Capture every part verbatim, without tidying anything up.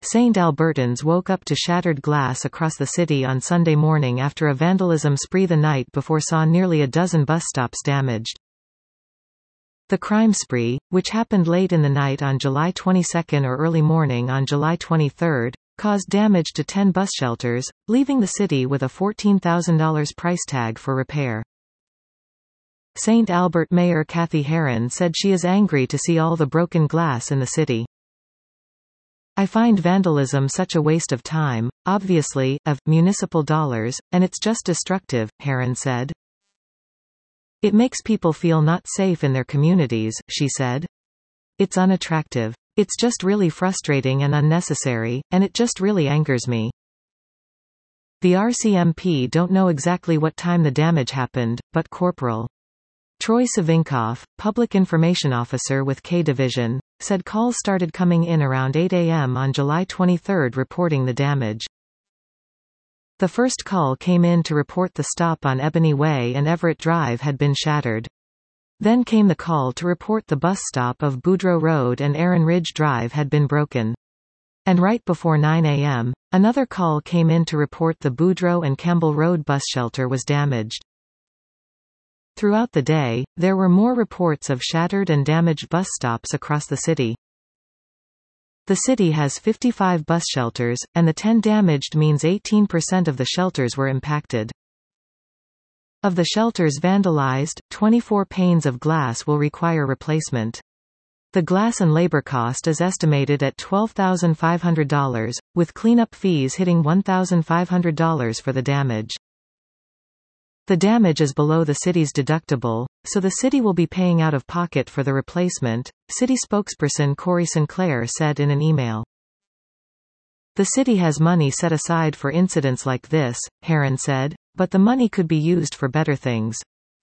Saint Albertans woke up to shattered glass across the city on Sunday morning after a vandalism spree the night before saw nearly a dozen bus stops damaged. The crime spree, which happened late in the night on July twenty-second or early morning on July twenty-third, caused damage to ten bus shelters, leaving the city with a fourteen thousand dollars price tag for repair. Saint Albert Mayor Kathy Heron said she is angry to see all the broken glass in the city. "I find vandalism such a waste of time, obviously, of municipal dollars, and it's just destructive," Heron said. "It makes people feel not safe in their communities," she said. "It's unattractive. It's just really frustrating and unnecessary, and it just really angers me." The R C M P don't know exactly what time the damage happened, but Corporal Troy Savinkoff, Public Information Officer with K Division, said calls started coming in around eight a m on July twenty-third reporting the damage. The first call came in to report the stop on Ebony Way and Everett Drive had been shattered. Then came the call to report the bus stop of Boudreaux Road and Aaron Ridge Drive had been broken. And right before nine a m, another call came in to report the Boudreaux and Campbell Road bus shelter was damaged. Throughout the day, there were more reports of shattered and damaged bus stops across the city. The city has fifty-five bus shelters, and the ten damaged means eighteen percent of the shelters were impacted. Of the shelters vandalized, twenty-four panes of glass will require replacement. The glass and labor cost is estimated at twelve thousand five hundred dollars, with cleanup fees hitting one thousand five hundred dollars for the damage. The damage is below the city's deductible, so the city will be paying out of pocket for the replacement, city spokesperson Corey Sinclair said in an email. The city has money set aside for incidents like this, Heron said, but the money could be used for better things.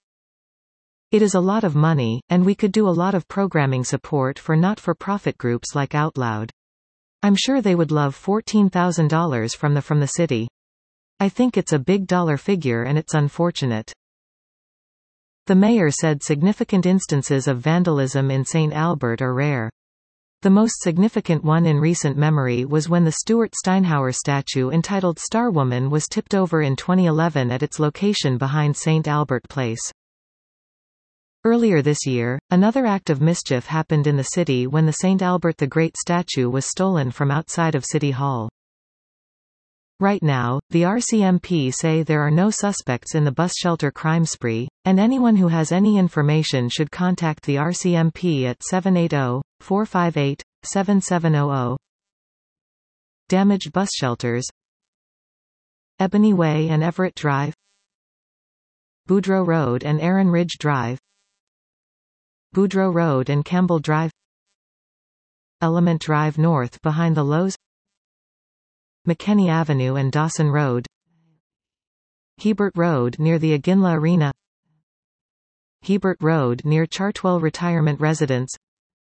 It is a lot of money, and we could do a lot of programming support for not-for-profit groups like Out Loud. I'm sure they would love fourteen thousand dollars from the from the city. I think it's a big dollar figure and it's unfortunate. The mayor said significant instances of vandalism in Saint Albert are rare. The most significant one in recent memory was when the Stuart Steinhauer statue entitled Star Woman was tipped over in twenty eleven at its location behind Saint Albert Place. Earlier this year, another act of mischief happened in the city when the Saint Albert the Great statue was stolen from outside of City Hall. Right now, the R C M P say there are no suspects in the bus shelter crime spree, and anyone who has any information should contact the R C M P at seven eight zero, four five eight, seven seven zero zero. Damaged bus shelters: Ebony Way and Everett Drive, Boudreaux Road and Aaron Ridge Drive, Boudreaux Road and Campbell Drive, Element Drive North behind the Lowe's, McKinney Avenue and Dawson Road, Hebert Road near the Aginla Arena, Hebert Road near Chartwell Retirement Residence,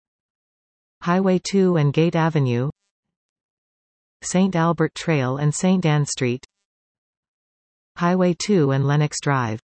Highway two and Gate Avenue, Saint Albert Trail and Saint Anne Street, Highway two and Lenox Drive.